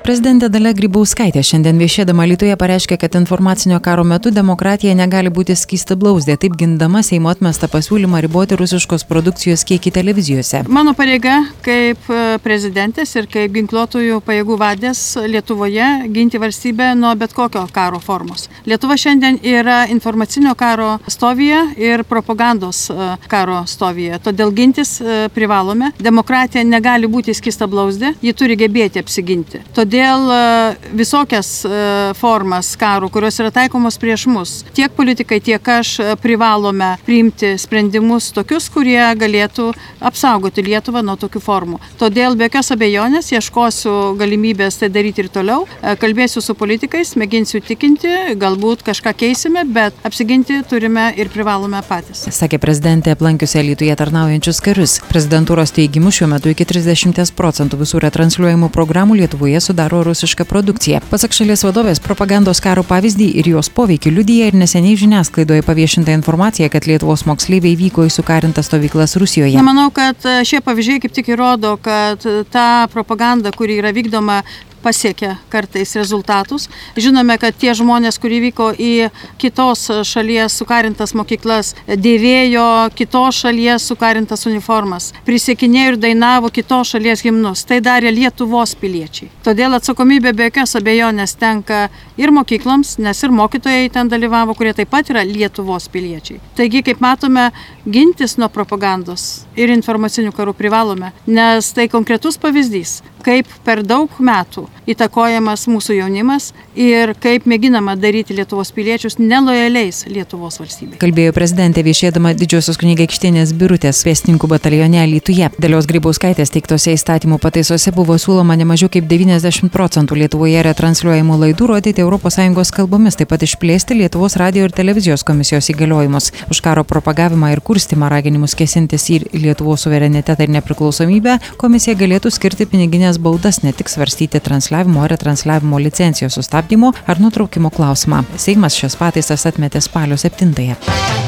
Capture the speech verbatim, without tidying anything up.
Prezidentė Dalia Grybauskaitė šiandien viešėdama Alytuje pareiškė, kad informacinio karo metu demokratija negali būti skystablauzdė, taip gindama Seimo atmestą pasiūlymą riboti rusiškos produkcijos kiekį televizijose. Mano pareiga kaip prezidentės ir kaip ginkluotųjų pajėgų vadės Lietuvoje ginti valstybę nuo bet kokio karo formos. Lietuva šiandien yra informacinio karo stovyje ir propagandos karo stovyje, todėl gintis privalome. Demokratija negali būti skystablauzdė, ji turi gebėti apsiginti. Todėl visokias formas karų, kurios yra taikomos prieš mus, tiek politikai, tiek aš privalome priimti sprendimus tokius, kurie galėtų apsaugoti Lietuvą nuo tokių formų. Todėl be jokios abejonės ieškosiu galimybės tai daryti ir toliau, kalbėsiu su politikais, mėginsiu tikinti, galbūt kažką keisime, bet apsiginti turime ir privalome patys. Sakė prezidentė aplankiusi Alytuje tarnaujančius karius. Prezidentūros teigimu šiuo metu iki trisdešimt procentų visų retransliuojamų programų Lietuvoje sudaro rusiška produkcija. Pasak šalies vadovės, propagandos karo pavyzdį ir jos poveikį liudija ir neseniai žiniasklaidoje paviešinta informacija, kad Lietuvos moksleiviai vyko į sukarintas stovyklas Rusijoje. Na, manau, kad šie pavyzdžiai kaip tik įrodo, kad ta propaganda, kuri yra vykdoma, pasiekia kartais rezultatus. Žinome, kad tie žmonės, kurie vyko į kitos šalies sukarintas mokyklas, dėvėjo kitos šalies sukarintas uniformas, prisiekinėjo ir dainavo kitos šalies himnus. Tai darė Lietuvos piliečiai. Todėl atsakomybė be jokios abejonės tenka ir mokykloms, nes ir mokytojai ten dalyvavo, kurie taip pat yra Lietuvos piliečiai. Taigi, kaip matome, gintis nuo propagandos ir informacinių karų privalome, nes tai konkretus pavyzdys, kaip per daug metų įtakojamas mūsų jaunimas ir kaip mėginama daryti Lietuvos piliečius nelojaliais Lietuvos valstybei. Kalbėjo prezidentė viešėdama Didžiosios kunigaikštienės Birutės pėstininkų batalione Alytuje. Dalios Grybauskaitės teiktose įstatymų pataisose buvo siūloma ne mažiau kaip devyniasdešimt procentų Lietuvoje retransliuojamų laidų rodyti Europos Sąjungos kalbomis, taip pat išplėsti Lietuvos radijo ir televizijos komisijos įgaliojimus. Už karo propagavimą ir kurstymą raginimus kėsintis į Lietuvos suverenitetą ir nepriklausomybę komisija galėtų skirti piniginės baudas, ne tik svarstyti transliavimo ar retransliavimo licencijos sustabdymo ar nutraukimo klausimą. Seimas šias pataisas atmetė spalio septintąją.